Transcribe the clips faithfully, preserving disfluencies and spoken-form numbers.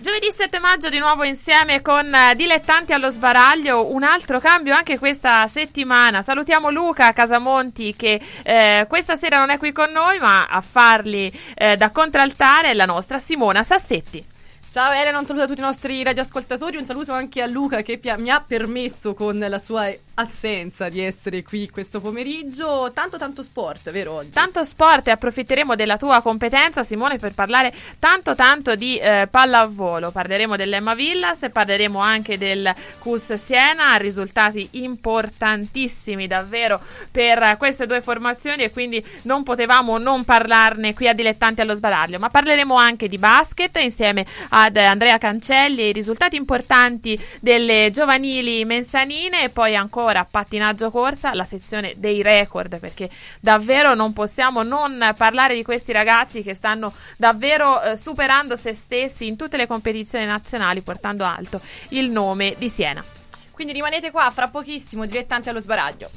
Giovedì sette maggio di nuovo insieme con uh, Dilettanti allo Sbaraglio, un altro cambio anche questa settimana. Salutiamo Luca Casamonti che eh, questa sera non è qui con noi, ma a farli eh, da contraltare è la nostra Simona Sassetti. Ciao Elena, un saluto a tutti i nostri radioascoltatori, un saluto anche a Luca che pi- mi ha permesso con la sua assenza di essere qui questo pomeriggio. Tanto tanto sport, vero oggi? Tanto sport, e approfitteremo della tua competenza, Simone, per parlare tanto tanto di eh, pallavolo. Parleremo dell'Emma Villas e parleremo anche del C U S Siena, risultati importantissimi davvero per queste due formazioni e quindi non potevamo non parlarne qui a Dilettanti allo Sbaraglio. Ma parleremo anche di basket insieme ad Andrea Cancelli e i risultati importanti delle giovanili mensanine, e poi ancora pattinaggio corsa, la sezione dei record, perché davvero non possiamo non parlare di questi ragazzi che stanno davvero eh, superando se stessi in tutte le competizioni nazionali, portando alto il nome di Siena. Quindi rimanete qua, fra pochissimo Dilettanti allo Sbaraglio.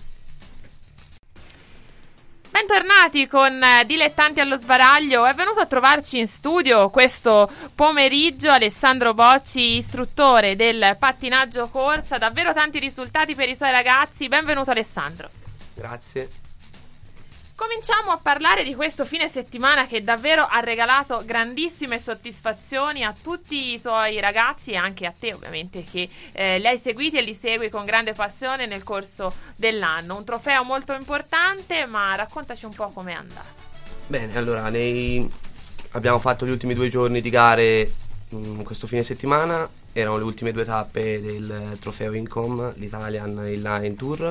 Bentornati con eh, Dilettanti allo Sbaraglio. È venuto a trovarci in studio questo pomeriggio Alessandro Bocci, istruttore del pattinaggio corsa. Davvero tanti risultati per i suoi ragazzi. Benvenuto Alessandro. Grazie. Cominciamo a parlare di questo fine settimana che davvero ha regalato grandissime soddisfazioni a tutti i suoi ragazzi e anche a te, ovviamente, che eh, li hai seguiti e li segui con grande passione nel corso dell'anno. Un trofeo molto importante, ma raccontaci un po' com'è andato. Bene, allora, nei... abbiamo fatto gli ultimi due giorni di gare mh, questo fine settimana. Erano le ultime due tappe del trofeo Incom, l'Italian Inline Tour,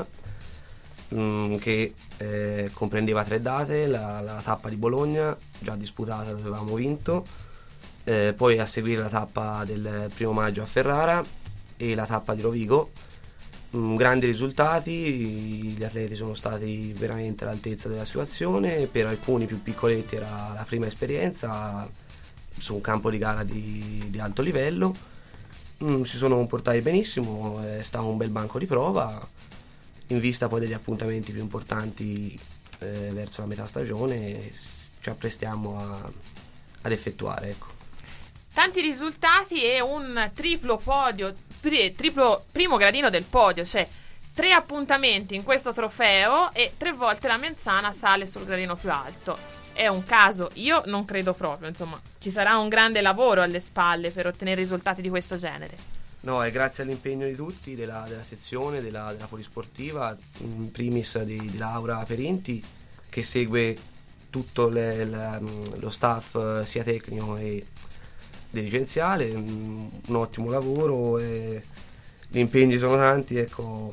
che eh, comprendeva tre date: la, la tappa di Bologna già disputata dove avevamo vinto, eh, poi a seguire la tappa del primo maggio a Ferrara e la tappa di Rovigo. Mm, grandi risultati, gli atleti sono stati veramente all'altezza della situazione. Per alcuni più piccoletti era la prima esperienza su un campo di gara di, di alto livello. Mm, si sono comportati benissimo, è stato un bel banco di prova in vista poi degli appuntamenti più importanti eh, verso la metà stagione. Ci apprestiamo a, ad effettuare, ecco. Tanti risultati e un triplo podio, tri- triplo primo gradino del podio, cioè tre appuntamenti in questo trofeo e tre volte la Menzana sale sul gradino più alto. È un caso? Io non credo proprio, insomma, ci sarà un grande lavoro alle spalle per ottenere risultati di questo genere. No, è grazie all'impegno di tutti, della, della sezione, della, della polisportiva, in primis di, di Laura Perinti, che segue tutto le, le, lo staff sia tecnico che dirigenziale. Un ottimo lavoro, e gli impegni sono tanti, ecco,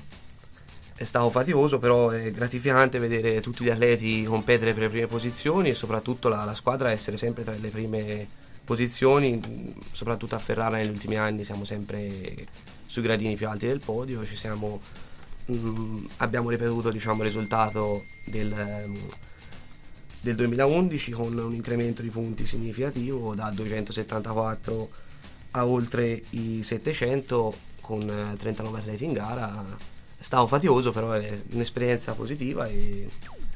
è stato faticoso, però è gratificante vedere tutti gli atleti competere per le prime posizioni e soprattutto la, la squadra essere sempre tra le prime posizioni. Soprattutto a Ferrara negli ultimi anni siamo sempre sui gradini più alti del podio. Ci siamo mh, abbiamo ripetuto, diciamo, il risultato del, mh, del duemilaundici con un incremento di punti significativo da duecentosettantaquattro a oltre i settecento con eh, trentanove atleti in gara. È stato faticoso, però è un'esperienza positiva e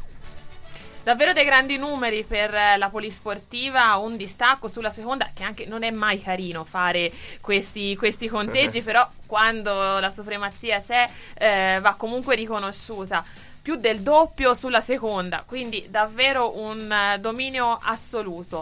davvero dei grandi numeri per la polisportiva, un distacco sulla seconda, che anche non è mai carino fare questi, questi conteggi, però quando la supremazia c'è eh, va comunque riconosciuta. Più del doppio sulla seconda, quindi davvero un uh, dominio assoluto.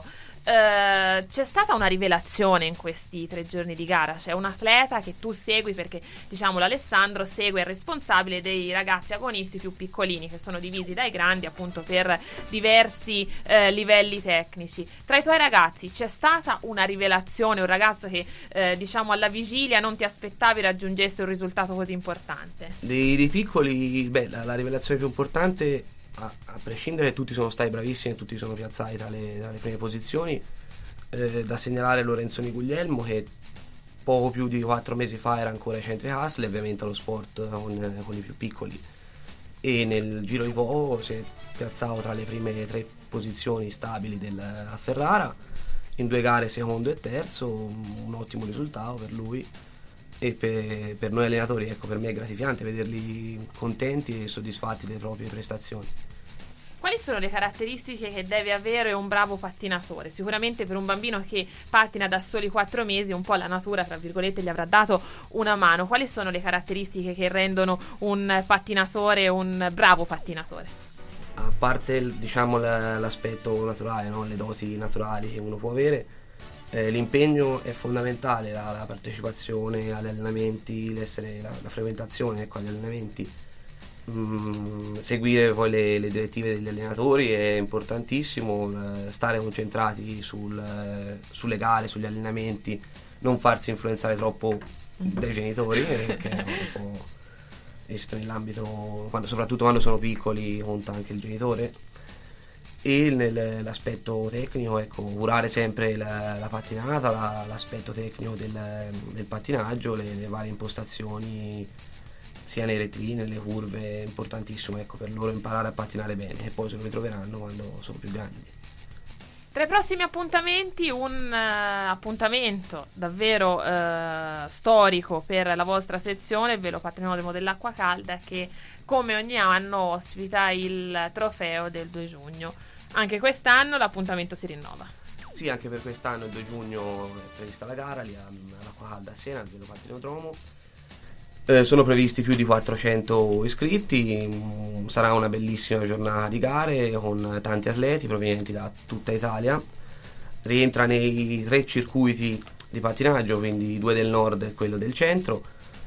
Uh, c'è stata una rivelazione in questi tre giorni di gara. C'è un atleta che tu segui, perché diciamolo, Alessandro segue il responsabile dei ragazzi agonisti più piccolini, che sono divisi dai grandi appunto per diversi uh, livelli tecnici. Tra i tuoi ragazzi c'è stata una rivelazione, un ragazzo che uh, diciamo alla vigilia non ti aspettavi raggiungesse un risultato così importante? Dei, dei piccoli, beh, la, la rivelazione più importante, A, a prescindere, tutti sono stati bravissimi e tutti sono piazzati tra le, tra le prime posizioni. Eh, da segnalare Lorenzoni Guglielmo, che poco più di quattro mesi fa era ancora ai centri Hasle, ovviamente allo sport con, con i più piccoli, e nel giro di poco si è piazzato tra le prime tre posizioni stabili del, a Ferrara, in due gare secondo e terzo. Un, un ottimo risultato per lui e per, per noi allenatori. Ecco, per me è gratificante vederli contenti e soddisfatti delle proprie prestazioni. quali sono le caratteristiche che deve avere un bravo pattinatore? Sicuramente per un bambino che pattina da soli quattro mesi un po' la natura, tra virgolette, gli avrà dato una mano. Quali sono le caratteristiche che rendono un pattinatore un bravo pattinatore? A parte il, diciamo l'aspetto naturale, no? Le doti naturali che uno può avere, eh, l'impegno è fondamentale, la, la partecipazione agli allenamenti, l'essere, la, la frequentazione, ecco, agli allenamenti. Mm, seguire poi le, le direttive degli allenatori è importantissimo, eh, stare concentrati sul, eh, sulle gare, sugli allenamenti, non farsi influenzare troppo dai genitori, eh, che è un po' estro nell'ambito, quando, soprattutto quando sono piccoli conta anche il genitore. E nell'aspetto tecnico, ecco, curare sempre la, la pattinata, la, l'aspetto tecnico del, del pattinaggio, le, le varie impostazioni sia nei retrini, nelle curve, è importantissimo, ecco, per loro imparare a pattinare bene e poi se lo ritroveranno quando sono più grandi. Tra i prossimi appuntamenti un uh, appuntamento davvero uh, storico per la vostra sezione, il Velo Patrimonio dell'Acqua Calda, che come ogni anno ospita il trofeo del due giugno. Anche quest'anno l'appuntamento si rinnova. Sì, anche per quest'anno il due giugno è prevista la gara lì all'Acqua Calda a Siena, al Velo Patrinodromo. Eh, sono previsti più di quattrocento iscritti, mm, sarà una bellissima giornata di gare con tanti atleti provenienti da tutta Italia. Rientra nei tre circuiti di pattinaggio, quindi due del nord e quello del centro.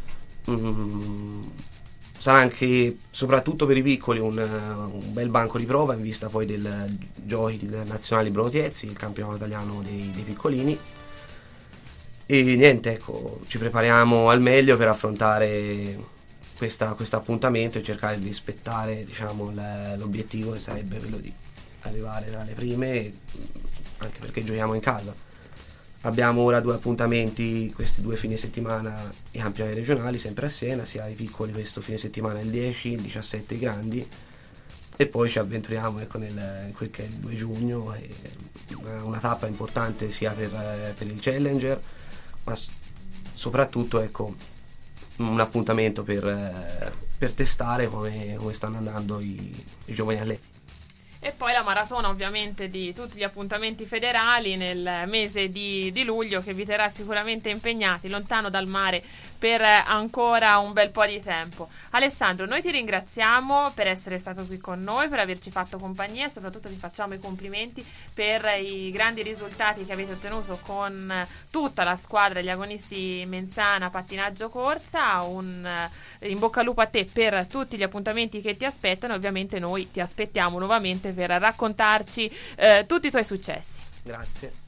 Mm, sarà anche, soprattutto per i piccoli, un, un bel banco di prova in vista poi del Giochi nazionali Bruno Tiezzi, il campionato italiano dei, dei piccolini. E niente, ecco, ci prepariamo al meglio per affrontare questo appuntamento e cercare di rispettare, diciamo, l'obiettivo che sarebbe quello di arrivare tra le prime, anche perché giochiamo in casa. Abbiamo ora due appuntamenti, questi due fine settimana, i campionati regionali, sempre a Siena, sia i piccoli questo fine settimana il dieci, il diciassette i grandi, e poi ci avventuriamo, ecco, nel, in quel che è il due giugno, e una, una tappa importante sia per, per il Challenger, ma soprattutto, ecco, un appuntamento per, per testare come, come stanno andando i, i giovani atleti. E poi la maratona, ovviamente, di tutti gli appuntamenti federali nel mese di, di luglio, che vi terrà sicuramente impegnati lontano dal mare per ancora un bel po' di tempo. Alessandro, noi ti ringraziamo per essere stato qui con noi, per averci fatto compagnia, e soprattutto ti facciamo i complimenti per i grandi risultati che avete ottenuto con tutta la squadra degli agonisti Menzana Pattinaggio Corsa. Un in bocca al lupo a te per tutti gli appuntamenti che ti aspettano, e ovviamente noi ti aspettiamo nuovamente per raccontarci eh, tutti i tuoi successi. Grazie.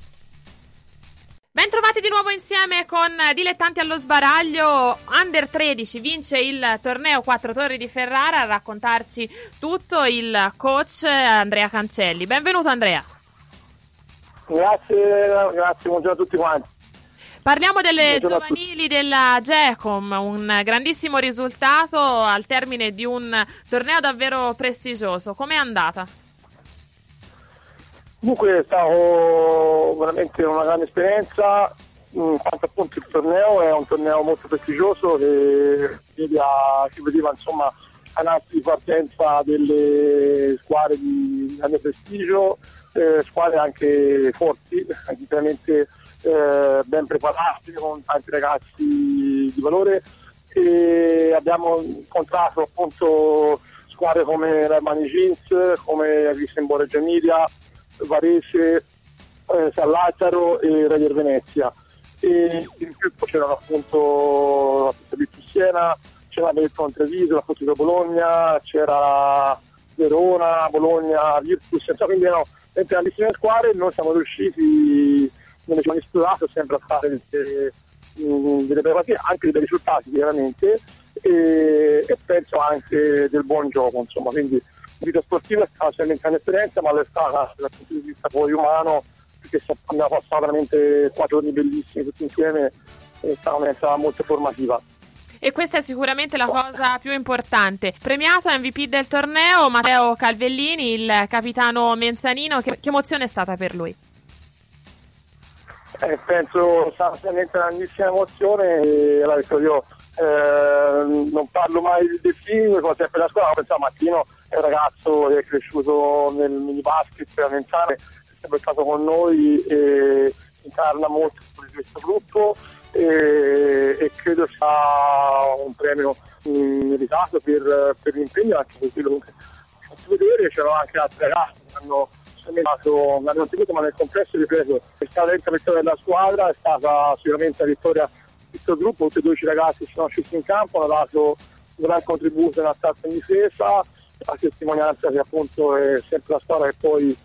Ben trovati di nuovo insieme con Dilettanti allo Sbaraglio. Under tredici vince il torneo Quattro Torri di Ferrara. A raccontarci tutto il coach Andrea Cancelli. Benvenuto Andrea. Grazie, grazie, buongiorno a tutti quanti. Parliamo delle giovanili della Gecom, un grandissimo risultato al termine di un torneo davvero prestigioso. Com'è andata? Comunque è stato veramente una grande esperienza, in quanto appunto il torneo è un torneo molto prestigioso che, che vedeva, insomma, annunci di partenza delle squadre di grande prestigio, eh, squadre anche forti, anche veramente eh, ben preparate, con tanti ragazzi di valore, e abbiamo incontrato appunto squadre come l'Armani Jeans, come Vicenza Reggio Emilia, Varese, eh, San Lazzaro e Radier Venezia, e in più c'erano appunto la Virtus Siena, c'era Benetton Treviso, la Fortuna Bologna, c'era Verona, Bologna, Virtus, quindi erano grandissime squadre. Noi siamo riusciti nelle giorni esplorate sempre a fare delle, delle belle partite, anche dei risultati chiaramente, e, e penso anche del buon gioco, insomma, quindi la vita sportiva è stata sempre una grande esperienza, ma è stata dal punto di vista poi umano, perché abbiamo passato veramente quattro giorni bellissimi tutti insieme, è stata un'esperienza molto formativa. E questa è sicuramente la cosa più importante. Premiato M V P del torneo Matteo Calvellini, il capitano menzanino, che, che emozione è stata per lui? Eh, penso sia veramente una grandissima emozione, e allora, io eh, non parlo mai del film, come sempre la scuola, ma pensavo Martino è un ragazzo che è cresciuto nel mini basket a Venzano, è sempre stato con noi e incarna molto di questo gruppo e, e credo sia un premio meritato per, per l'impegno, anche per quello che ho fatto vedere. C'erano anche altri ragazzi che hanno dato, l'hanno tenuto, ma nel complesso ripeto è stata la vittoria della squadra, è stata sicuramente la vittoria di questo gruppo. Tutti e dodici ragazzi sono scesi in campo, hanno dato un gran contributo nell'attacco in difesa, la testimonianza che appunto è sempre la squadra che poi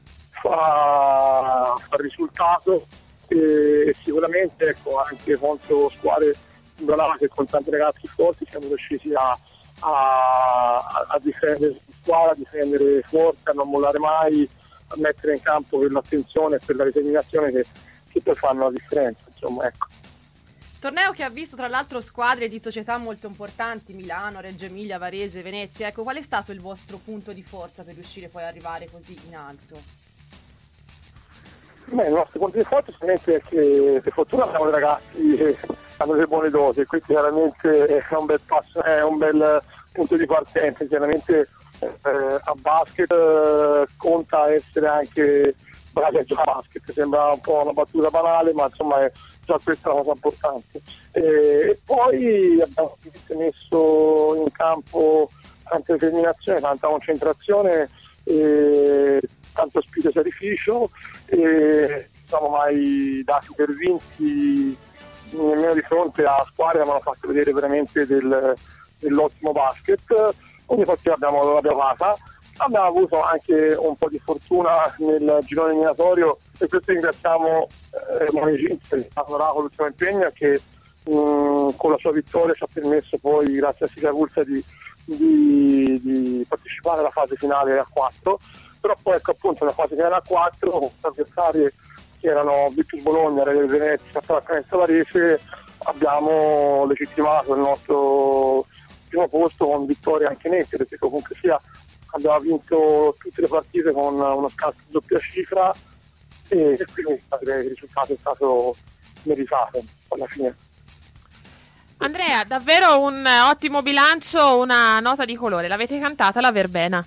fa, fa il risultato e sicuramente ecco, anche contro squadre brave con tanti ragazzi forti siamo riusciti a, a, a difendere la squadra, a difendere forte, a non mollare mai, a mettere in campo per l'attenzione e per la determinazione che, che poi fanno la differenza, insomma, ecco. Torneo che ha visto tra l'altro squadre di società molto importanti, Milano, Reggio Emilia, Varese, Venezia. Ecco, qual è stato il vostro punto di forza per riuscire poi ad arrivare così in alto? Beh, il nostro punto di forza sicuramente è che per fortuna abbiamo dei ragazzi che hanno delle buone doti e questo chiaramente è un bel passo, è un bel punto di partenza. Chiaramente eh, a basket eh, conta essere anche bravi a giocare a basket, sembra un po' una battuta banale, ma insomma è già questa una cosa importante. E poi abbiamo messo in campo tanta determinazione, tanta concentrazione, e tanto spirito e sacrificio, e non siamo mai dati per vinti nemmeno di fronte a squadre che hanno fatto vedere veramente del, dell'ottimo basket. Ogni partita l'abbiamo, l'abbiamo fatta. Abbiamo avuto anche un po' di fortuna nel girone eliminatorio e questo ringraziamo eh, Moni che ha lavorato con l'ultimo impegno che mh, con la sua vittoria ci ha permesso poi, grazie a Sicurezza, di, di, di partecipare alla fase finale a quattro. Però poi ecco appunto la fase finale a quattro con avversari che erano Virtus Bologna, Real Venezia, Pallacanestro Varese, abbiamo legittimato il nostro primo posto con vittorie anche nette, perché comunque sia abbiamo vinto tutte le partite con uno scarto di doppia cifra e quindi il risultato è stato meritato alla fine. Andrea, davvero un ottimo bilancio, una nota di colore. L'avete cantata la verbena?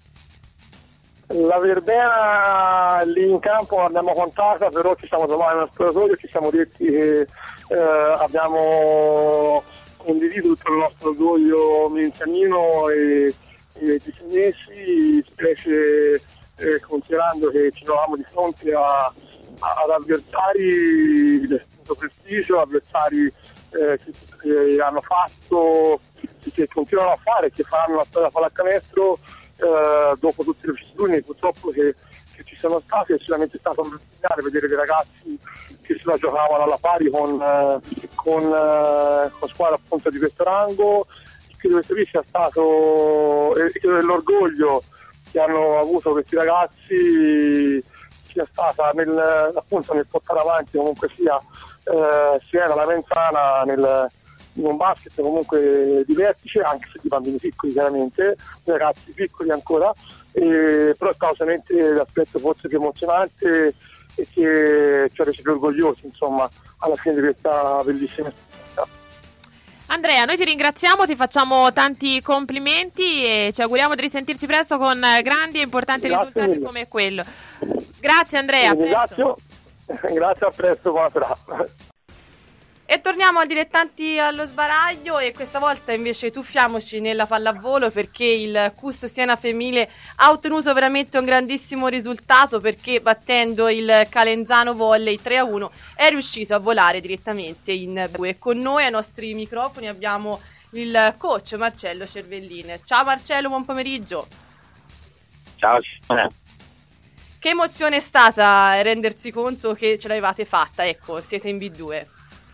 La verbena lì in campo l'abbiamo contata, però ci siamo trovati nello spogliatoio e ci siamo detti che eh, abbiamo condiviso tutto il nostro orgoglio menzianino e e di cinesi, specie eh, considerando che ci trovavamo di fronte a, a, ad avversari di prestigio, avversari eh, che, che hanno fatto, che, che continuano a fare, che faranno la storia pallacanestro eh, dopo tutte le vicissitudini purtroppo che, che ci sono state. È sicuramente stato un segnale vedere dei ragazzi che se la giocavano alla pari con, eh, con, eh, con squadre appunto di questo rango. Che questo qui sia stato e eh, l'orgoglio che hanno avuto questi ragazzi sia stata nel, appunto nel portare avanti comunque sia eh, sia la Venzana nel, in un basket comunque di vertice, anche se di bambini piccoli chiaramente, di ragazzi piccoli ancora, e, però è stato solamente l'aspetto forse più emozionante e che ci ha reso più orgogliosi insomma alla fine di questa bellissima esperienza. Andrea, noi ti ringraziamo, ti facciamo tanti complimenti e ci auguriamo di risentirci presto con grandi e importanti Grazie risultati mille. come quello. Grazie Andrea, a presto. Grazie, a presto, buona serata. E torniamo a Dilettanti allo sbaraglio e questa volta invece tuffiamoci nella pallavolo perché il C U S Siena femminile ha ottenuto veramente un grandissimo risultato perché battendo il Calenzano Volley tre a uno è riuscito a volare direttamente in B. E con noi ai nostri microfoni abbiamo il coach Marcello Cervellin. Ciao Marcello, buon pomeriggio. Ciao. Che emozione è stata rendersi conto che ce l'avevate fatta, ecco, siete in B due.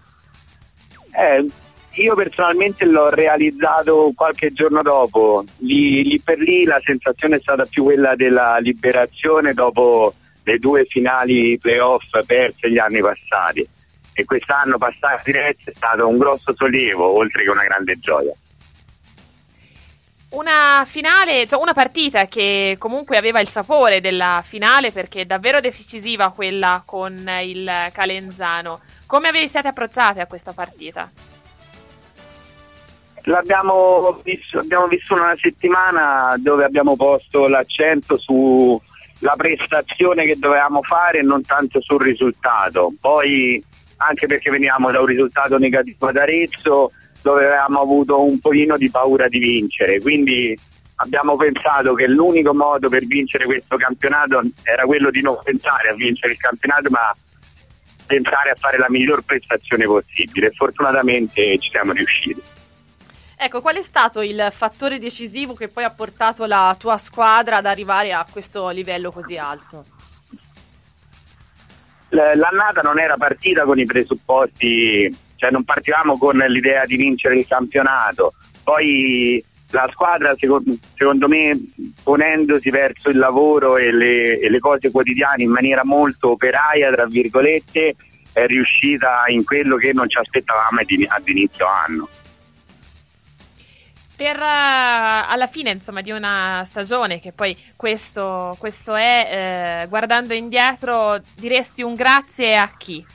Eh, io personalmente l'ho realizzato qualche giorno dopo, lì, lì per lì la sensazione è stata più quella della liberazione dopo le due finali playoff perse gli anni passati e quest'anno passare diretto è stato un grosso sollievo oltre che una grande gioia. Una finale, cioè una partita che comunque aveva il sapore della finale perché è davvero decisiva quella con il Calenzano. Come vi siete approcciate a questa partita? L'abbiamo visto, abbiamo vissuto una settimana dove abbiamo posto l'accento sulla prestazione che dovevamo fare e non tanto sul risultato. Poi, anche perché venivamo da un risultato negativo ad Arezzo, dove avevamo avuto un pochino di paura di vincere, quindi abbiamo pensato che l'unico modo per vincere questo campionato era quello di non pensare a vincere il campionato, ma pensare a fare la miglior prestazione possibile, e fortunatamente ci siamo riusciti. Ecco, qual è stato il fattore decisivo che poi ha portato la tua squadra ad arrivare a questo livello così alto? L'annata non era partita con i presupposti, cioè non partivamo con l'idea di vincere il campionato, poi la squadra secondo, secondo me, ponendosi verso il lavoro e le, e le cose quotidiane in maniera molto operaia, tra virgolette, è riuscita in quello che non ci aspettavamo ad inizio anno. Per uh, alla fine, insomma, di una stagione che poi questo, questo è, eh, guardando indietro, diresti un grazie a chi?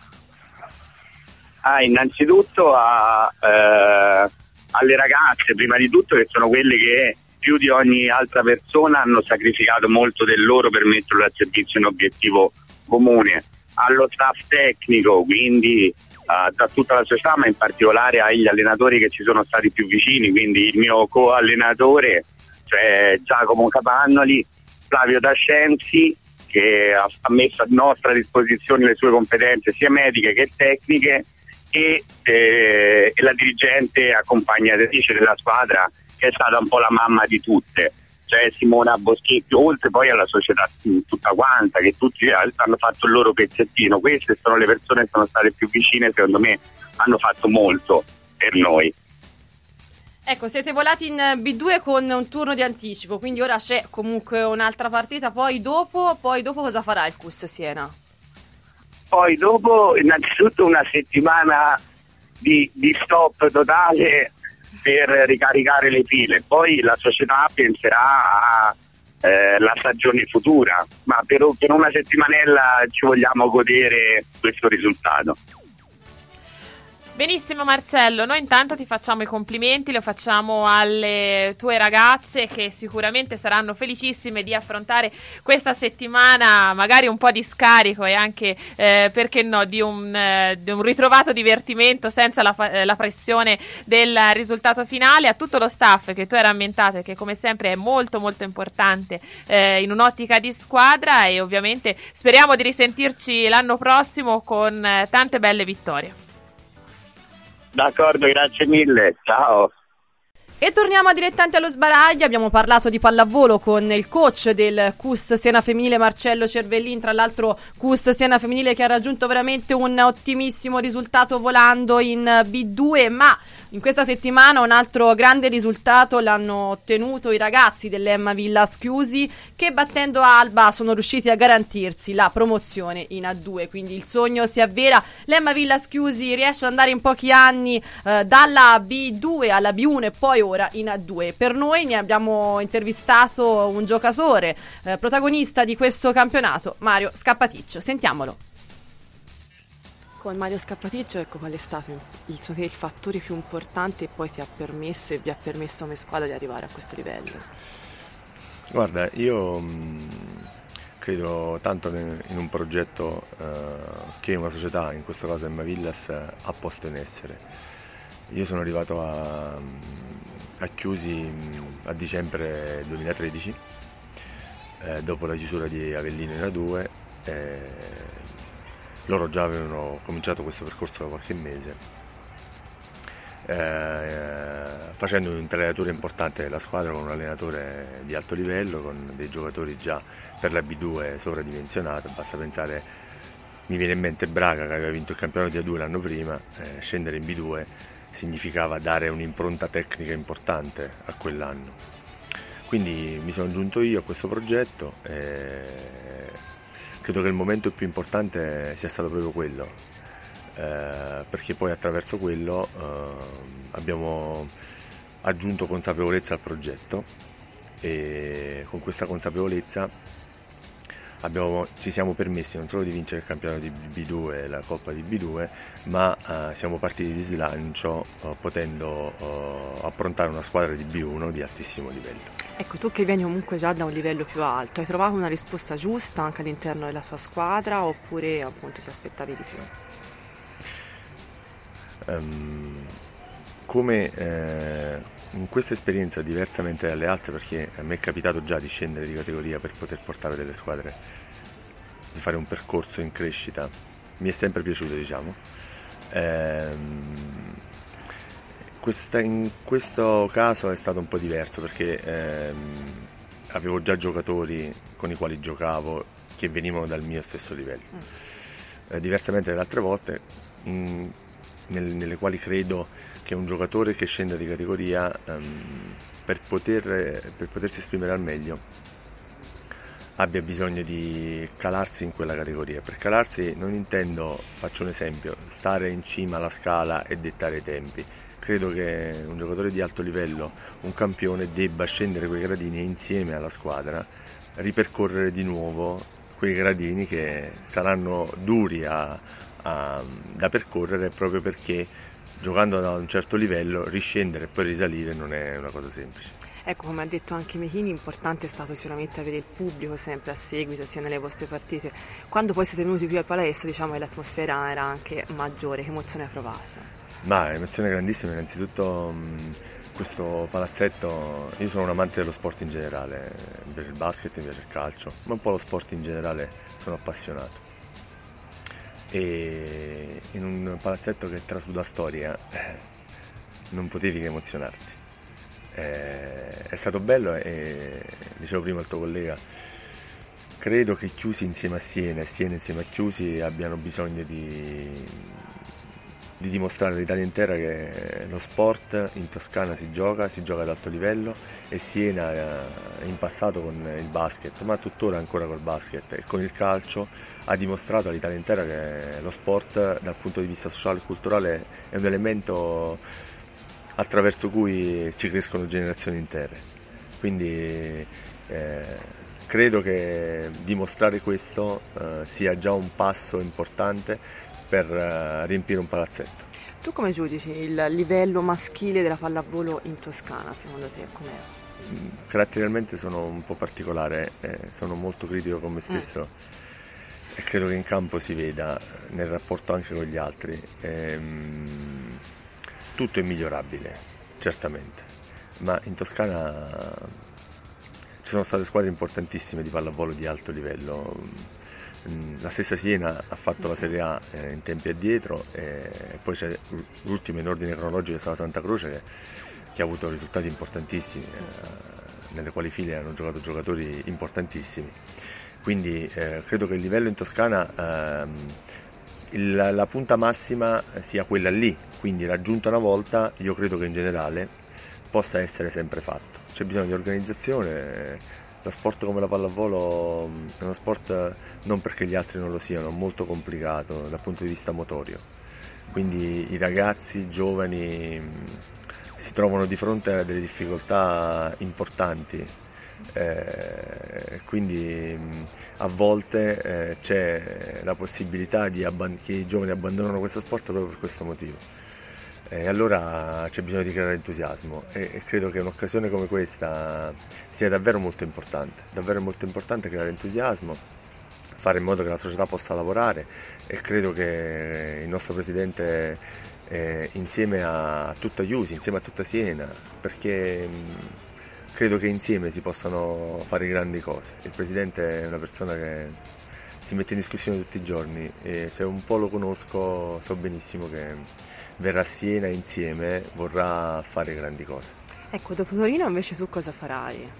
Ah, innanzitutto a, eh, alle ragazze, prima di tutto, che sono quelle che più di ogni altra persona hanno sacrificato molto del loro per metterlo al servizio di un obiettivo comune, allo staff tecnico, quindi Uh, da tutta la società, ma in particolare agli allenatori che ci sono stati più vicini, quindi il mio co-allenatore, cioè Giacomo Capannoli, Flavio Dascenzi, che ha, ha messo a nostra disposizione le sue competenze sia mediche che tecniche, e, eh, e la dirigente accompagnatrice della squadra, che è stata un po' la mamma di tutte, cioè Simona Boschetti, oltre poi alla società tutta quanta, che tutti hanno fatto il loro pezzettino. Queste sono le persone che sono state più vicine, secondo me hanno fatto molto per noi. Ecco, siete volati in B due con un turno di anticipo, quindi ora c'è comunque un'altra partita, poi dopo, poi dopo cosa farà il C U S Siena? Poi dopo, innanzitutto una settimana di, di stop totale per ricaricare le pile, poi la società penserà alla eh, stagione futura, ma per, per una settimanella ci vogliamo godere questo risultato. Benissimo Marcello, noi intanto ti facciamo i complimenti, lo facciamo alle tue ragazze che sicuramente saranno felicissime di affrontare questa settimana, magari un po' di scarico e anche, eh, perché no, di un, eh, di un ritrovato divertimento senza la, eh, la pressione del risultato finale. A tutto lo staff che tu hai rammentato e che come sempre è molto molto importante eh, in un'ottica di squadra, e ovviamente speriamo di risentirci l'anno prossimo con eh, tante belle vittorie. D'accordo, grazie mille, ciao. E torniamo a Dilettanti allo Sbaraglio. Abbiamo parlato di pallavolo con il coach del C U S Siena Femminile, Marcello Cervellin, tra l'altro C U S Siena Femminile che ha raggiunto veramente un ottimissimo risultato volando in B due, ma in questa settimana un altro grande risultato l'hanno ottenuto i ragazzi dell'Emma Villas Chiusi, che battendo Alba sono riusciti a garantirsi la promozione in A due, quindi il sogno si avvera. L'Emma Villas Chiusi riesce ad andare in pochi anni eh, dalla B due alla B uno e poi ora in A due. Per noi ne abbiamo intervistato un giocatore eh, protagonista di questo campionato, Mario Scappaticcio. Sentiamolo. Con Mario Scappaticcio, ecco, qual è stato il, il, il fattore più importante che poi ti ha permesso e vi ha permesso come squadra di arrivare a questo livello? Guarda, io mh, credo tanto in, in un progetto uh, che una società, in questo caso Emma Villas, ha posto in essere. Io sono arrivato a, a Chiusi a dicembre duemilatredici, eh, dopo la chiusura di Avellino in A due. Eh, loro già avevano cominciato questo percorso da qualche mese, eh, facendo un'intelaiatura importante della squadra con un allenatore di alto livello, con dei giocatori già per la B due sovradimensionati. Basta pensare, mi viene in mente Braga che aveva vinto il campionato di A due l'anno prima, eh, scendere in B due significava dare un'impronta tecnica importante a quell'anno. Quindi mi sono giunto io a questo progetto e credo che il momento più importante sia stato proprio quello, eh, perché poi attraverso quello eh, abbiamo aggiunto consapevolezza al progetto, e con questa consapevolezza abbiamo, ci siamo permessi non solo di vincere il campionato di B due e la Coppa di B due, ma eh, siamo partiti di slancio eh, potendo eh, approntare una squadra di B uno di altissimo livello. Ecco, tu che vieni comunque già da un livello più alto, hai trovato una risposta giusta anche all'interno della tua squadra oppure appunto ti aspettavi di più? Um, come eh, in questa esperienza, diversamente dalle altre, perché a me è capitato già di scendere di categoria per poter portare delle squadre, di fare un percorso in crescita, mi è sempre piaciuto, diciamo. Ehm, questa, in questo caso è stato un po' diverso perché ehm, avevo già giocatori con i quali giocavo che venivano dal mio stesso livello. Eh, diversamente dalle altre volte, in, nel, nelle quali credo che un giocatore che scende di categoria um, per, poter, per potersi esprimere al meglio abbia bisogno di calarsi in quella categoria. Per calarsi non intendo, faccio un esempio, stare in cima alla scala e dettare i tempi. Credo che un giocatore di alto livello, un campione, debba scendere quei gradini e insieme alla squadra ripercorrere di nuovo quei gradini che saranno duri a, a, da percorrere, proprio perché giocando da un certo livello riscendere e poi risalire non è una cosa semplice. Ecco, come ha detto anche Mechini, importante è stato sicuramente avere il pubblico sempre a seguito sia nelle vostre partite. Quando poi siete venuti qui al palestra, diciamo che l'atmosfera era anche maggiore, che emozione hai provato? Ma emozione grandissima, innanzitutto mh, questo palazzetto, io sono un amante dello sport in generale, mi piace il basket, mi piace il calcio, ma un po' lo sport in generale sono appassionato. E in un palazzetto che trasuda storia eh, non potevi che emozionarti. Eh, è stato bello e, dicevo prima al tuo collega, credo che Chiusi insieme a Siena e Siena insieme a Chiusi abbiano bisogno di, di dimostrare all'Italia intera che lo sport in Toscana si gioca, si gioca ad alto livello, e Siena eh, in passato con il basket, ma tuttora ancora col basket e con il calcio, ha dimostrato all'Italia intera che lo sport dal punto di vista sociale e culturale è un elemento attraverso cui ci crescono generazioni intere. Quindi eh, credo che dimostrare questo eh, sia già un passo importante per eh, riempire un palazzetto. Tu come giudici il livello maschile della pallavolo in Toscana, secondo te com'è? Caratterialmente sono un po' particolare, eh, sono molto critico con me stesso mm. e credo che in campo si veda, nel rapporto anche con gli altri. Ehm, tutto è migliorabile, certamente, ma in Toscana ci sono state squadre importantissime di pallavolo di alto livello. La stessa Siena ha fatto la Serie A in tempi addietro, e poi c'è l'ultimo in ordine cronologico, che è stata Santa Croce, che, che ha avuto risultati importantissimi, eh, nelle quali file hanno giocato giocatori importantissimi. Quindi eh, credo che il livello in Toscana, eh, il, la punta massima sia quella lì, quindi raggiunta una volta, io credo che in generale possa essere sempre fatto. C'è bisogno di organizzazione. Lo sport come la pallavolo è uno sport, non perché gli altri non lo siano, molto complicato dal punto di vista motorio, quindi i ragazzi giovani si trovano di fronte a delle difficoltà importanti, eh, quindi a volte eh, c'è la possibilità di abban- che i giovani abbandonano questo sport proprio per questo motivo. E allora c'è bisogno di creare entusiasmo, e, e credo che un'occasione come questa sia davvero molto importante, davvero molto importante creare entusiasmo, fare in modo che la società possa lavorare, e credo che il nostro presidente eh, insieme a tutta Chiusi, insieme a tutta Siena, perché mh, credo che insieme si possano fare grandi cose. Il presidente è una persona che si mette in discussione tutti i giorni, e se un po' lo conosco so benissimo che verrà a Siena insieme, vorrà fare grandi cose. Ecco, dopo Torino invece tu cosa farai?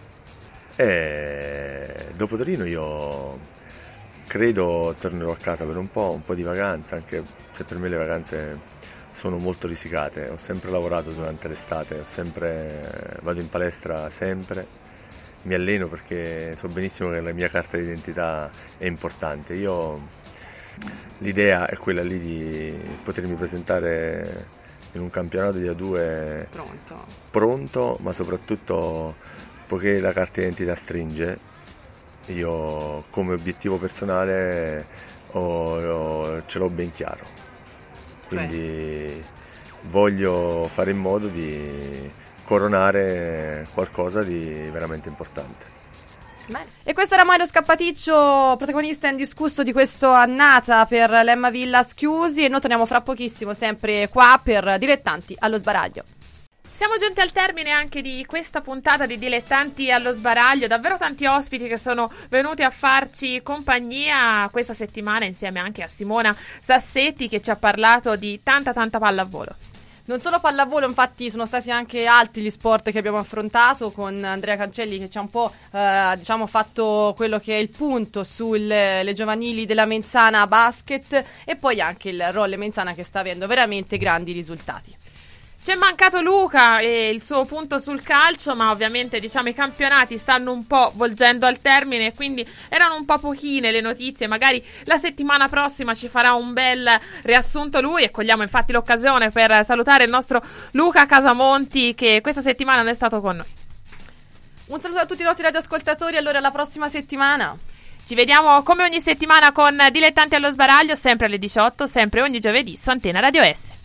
E dopo Torino io credo tornerò a casa per un po', un po' di vacanza, anche se per me le vacanze sono molto risicate. Ho sempre lavorato durante l'estate, ho sempre, vado in palestra sempre, mi alleno perché so benissimo che la mia carta d'identità è importante. Io l'idea è quella lì di potermi presentare in un campionato di A due Pronto, pronto, ma soprattutto, poiché la carta d'identità stringe, io come obiettivo personale ho, ho, ce l'ho ben chiaro, quindi voglio fare in modo di coronare qualcosa di veramente importante. Bene. E questo era Mario Scappaticcio, protagonista indiscusso di questa annata per l'Emma Villas Chiusi, e noi torniamo fra pochissimo sempre qua per Dilettanti allo Sbaraglio. Siamo giunti al termine anche di questa puntata di Dilettanti allo Sbaraglio, davvero tanti ospiti che sono venuti a farci compagnia questa settimana, insieme anche a Simona Sassetti, che ci ha parlato di tanta tanta pallavolo. Non solo pallavolo, infatti sono stati anche altri gli sport che abbiamo affrontato, con Andrea Cancelli che ci ha un po' eh, diciamo fatto quello che è il punto sulle le giovanili della Menzana basket, e poi anche il Rolle Menzana che sta avendo veramente grandi risultati. C'è mancato Luca e il suo punto sul calcio, ma ovviamente diciamo i campionati stanno un po' volgendo al termine, quindi erano un po' pochine le notizie. Magari la settimana prossima ci farà un bel riassunto lui, e cogliamo infatti l'occasione per salutare il nostro Luca Casamonti, che questa settimana non è stato con noi. Un saluto a tutti i nostri radioascoltatori, allora alla prossima settimana. Ci vediamo come ogni settimana con Dilettanti allo Sbaraglio, sempre alle diciotto, sempre ogni giovedì su Antena Radio S.